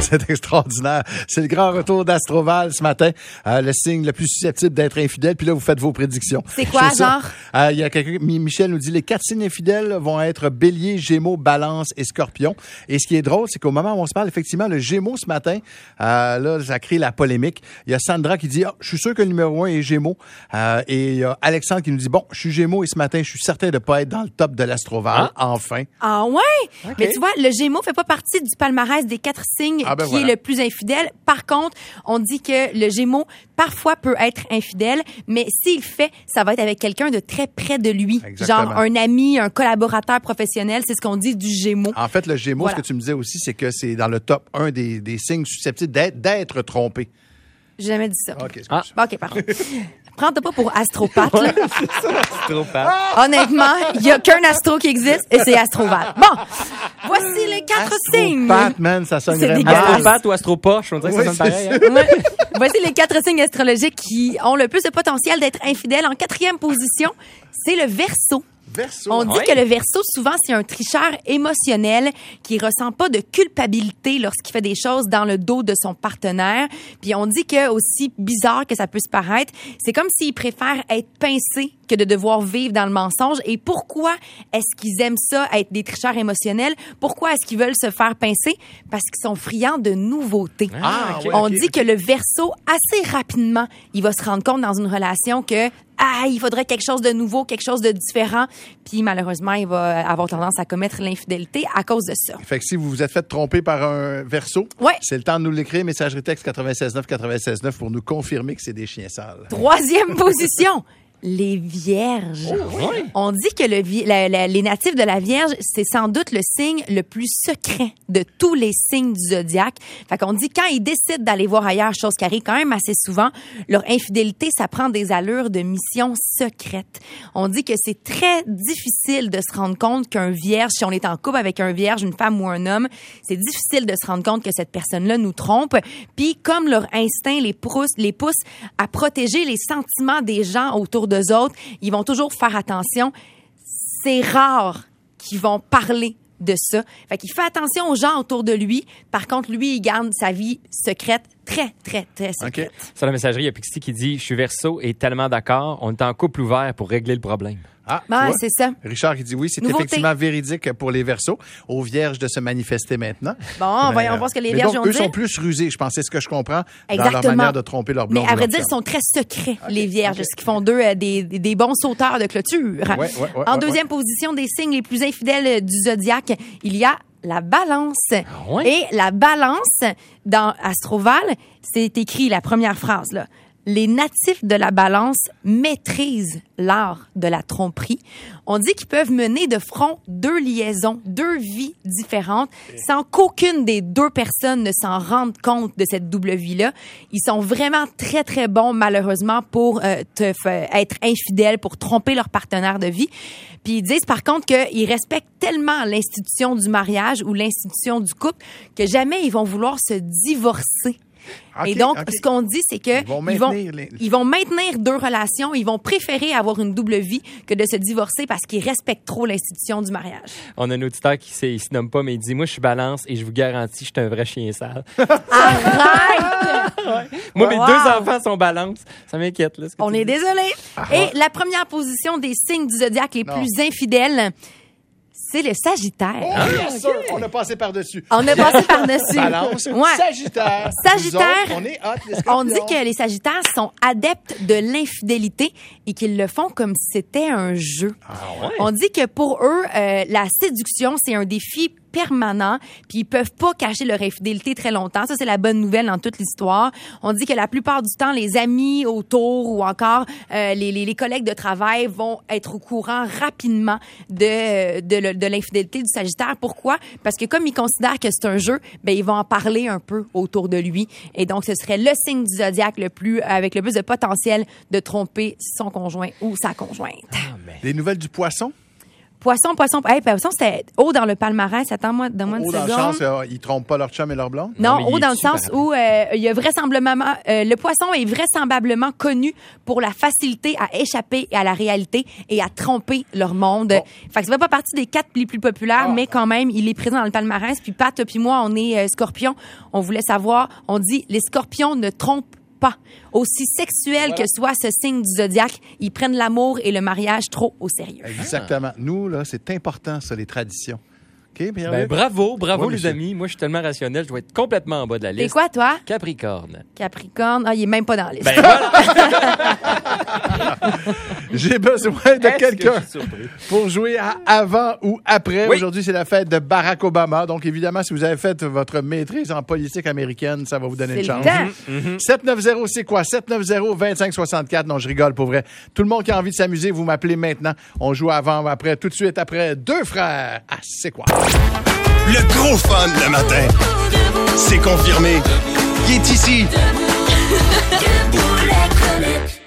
C'est extraordinaire. C'est le grand retour d'Astroval ce matin. Le signe le plus susceptible d'être infidèle. Puis là, vous faites vos prédictions. C'est quoi, genre? Il y a quelqu'un, Michel nous dit, les 4 signes infidèles vont être Bélier, Gémeaux, Balance et Scorpion. Et ce qui est drôle, c'est qu'au moment où on se parle, effectivement, le Gémeaux ce matin, là, ça crée la polémique. Il y a Sandra qui dit, je suis sûr que le numéro 1 est Gémeaux. Et il y a Alexandre qui nous dit, je suis Gémeaux et ce matin, je suis certain de pas être dans le top de l'Astroval. Enfin. Ah ouais? Okay. Mais tu vois, le Gémeaux fait pas partie du palmarès des 4 signes qui est le plus infidèle. Par contre, on dit que le Gémeaux, parfois, peut être infidèle, mais s'il fait, ça va être avec quelqu'un de très près de lui. Exactement. Genre un ami, un collaborateur professionnel. C'est ce qu'on dit du Gémeaux. En fait, le Gémeaux, ce que tu me disais aussi, c'est que c'est dans le top 1 des signes susceptibles d'être trompés. J'ai jamais dit ça. OK, OK, pardon. Prends-toi pas pour astropathe, là. C'est ça, astropathe. Honnêtement, il y a qu'un astro qui existe et c'est Astroval. Bon, voici les 4 signes. Astropathe, man, ça sonne vraiment. Astropathe ou astropoche, on dirait que ça sonne pareil. Hein? Ouais. Voici les 4 signes astrologiques qui ont le plus de potentiel d'être infidèles. En 4e position, c'est le Verseau. On dit que le Verseau, souvent, c'est un tricheur émotionnel qui ressent pas de culpabilité lorsqu'il fait des choses dans le dos de son partenaire. Puis on dit que, aussi bizarre que ça peut se paraître, c'est comme s'il préfère être pincé que de devoir vivre dans le mensonge. Et pourquoi est-ce qu'ils aiment ça, être des tricheurs émotionnels? Pourquoi est-ce qu'ils veulent se faire pincer? Parce qu'ils sont friands de nouveautés. On dit que le Verseau, assez rapidement, il va se rendre compte dans une relation que il faudrait quelque chose de nouveau, quelque chose de différent. Puis malheureusement, il va avoir tendance à commettre l'infidélité à cause de ça. Fait que si vous vous êtes fait tromper par un Verseau, c'est le temps de nous l'écrire, messagerie texte 96.9 pour nous confirmer que c'est des chiens sales. 3e position. Les Vierges. On dit que les natifs de la Vierge, c'est sans doute le signe le plus secret de tous les signes du zodiaque. Fait qu'on dit quand ils décident d'aller voir ailleurs, chose qui arrive quand même assez souvent, leur infidélité, ça prend des allures de mission secrète. On dit que c'est très difficile de se rendre compte qu'un Vierge, si on est en couple avec un Vierge, une femme ou un homme, c'est difficile de se rendre compte que cette personne-là nous trompe. Puis comme leur instinct les pousse à protéger les sentiments des gens autour d'eux autres, ils vont toujours faire attention. C'est rare qu'ils vont parler de ça. Fait qu'il fait attention aux gens autour de lui. Par contre, lui, il garde sa vie secrète, très, très, très secrète. Okay. Sur la messagerie, il y a Pixie qui dit « Je suis Verseau et tellement d'accord. On est en couple ouvert pour régler le problème. » C'est ça. Richard qui dit oui, c'est effectivement véridique pour les Verseaux. Aux Vierges de se manifester maintenant. Bon, voyons voir ce que les Vierges ont dit. Eux sont plus rusés, je pense, c'est ce que je comprends, dans leur manière de tromper leur blonde. Mais à vrai dire, ils sont très secrets, les Vierges, ce qui font d'eux des bons sauteurs de clôture. En 2e position des signes les plus infidèles du zodiaque, il y a la Balance. Et la Balance, dans Astroval, c'est écrit la première phrase, là. Les natifs de la Balance maîtrisent l'art de la tromperie. On dit qu'ils peuvent mener de front 2 liaisons, 2 vies différentes, sans qu'aucune des 2 personnes ne s'en rende compte de cette double vie-là. Ils sont vraiment très, très bons, malheureusement, pour être infidèles, pour tromper leur partenaire de vie. Puis ils disent, par contre, qu'ils respectent tellement l'institution du mariage ou l'institution du couple que jamais ils vont vouloir se divorcer. Et donc, ce qu'on dit, c'est que ils vont maintenir 2 relations. Ils vont préférer avoir une double vie que de se divorcer parce qu'ils respectent trop l'institution du mariage. On a un auditeur qui il se nomme pas, mais il dit « Moi, je suis Balance et je vous garantis, je suis un vrai chien sale. » Arrête! Moi, mes 2 enfants sont Balance. Ça m'inquiète. Là, on est désolé. Et la première position des signes du zodiaque les plus infidèles, c'est le Sagittaire. Bien sûr, on a passé par-dessus. Balance, Sagittaire. Sagittaire, on est hot, on dit que les Sagittaires sont adeptes de l'infidélité et qu'ils le font comme si c'était un jeu. On dit que pour eux, la séduction, c'est un défi permanent, puis ils peuvent pas cacher leur infidélité très longtemps. Ça, c'est la bonne nouvelle dans toute l'histoire. On dit que la plupart du temps, les amis autour ou encore les collègues de travail vont être au courant rapidement de l'infidélité du Sagittaire. Pourquoi? Parce que comme ils considèrent que c'est un jeu, ils vont en parler un peu autour de lui. Et donc, ce serait le signe du zodiaque avec le plus de potentiel de tromper son conjoint ou sa conjointe. Des nouvelles du Poisson? Poisson, c'était haut dans le palmarès. Attends-moi, donne-moi une seconde. Haut dans le sens, ils trompent pas leur chum et leur blonde? Non, haut dans le sens où il y a vraisemblablement... le poisson est vraisemblablement connu pour la facilité à échapper à la réalité et à tromper leur monde. Bon. Fait que ça fait pas partie des 4 les plus populaires, mais quand même, il est présent dans le palmarès. Puis Pat, puis moi, on est scorpion. On voulait savoir, on dit, les scorpions ne trompent pas. Aussi sexuel que soit ce signe du zodiaque, ils prennent l'amour et le mariage trop au sérieux. Exactement. Nous, là, c'est important, ça, les traditions. OK, bravo, les amis. Moi, je suis tellement rationnel, je dois être complètement en bas de la liste. C'est quoi, toi? Capricorne. Il est même pas dans la liste. Voilà. J'ai besoin de quelqu'un pour jouer à avant ou après. Oui. Aujourd'hui, c'est la fête de Barack Obama. Donc, évidemment, si vous avez fait votre maîtrise en politique américaine, ça va vous donner une chance. 790, c'est quoi? 790-2564. Non, je rigole, pour vrai. Tout le monde qui a envie de s'amuser, vous m'appelez maintenant. On joue avant ou après, tout de suite après. Deux frères. Ah, c'est quoi? Le gros fun le matin. C'est confirmé. Il est ici.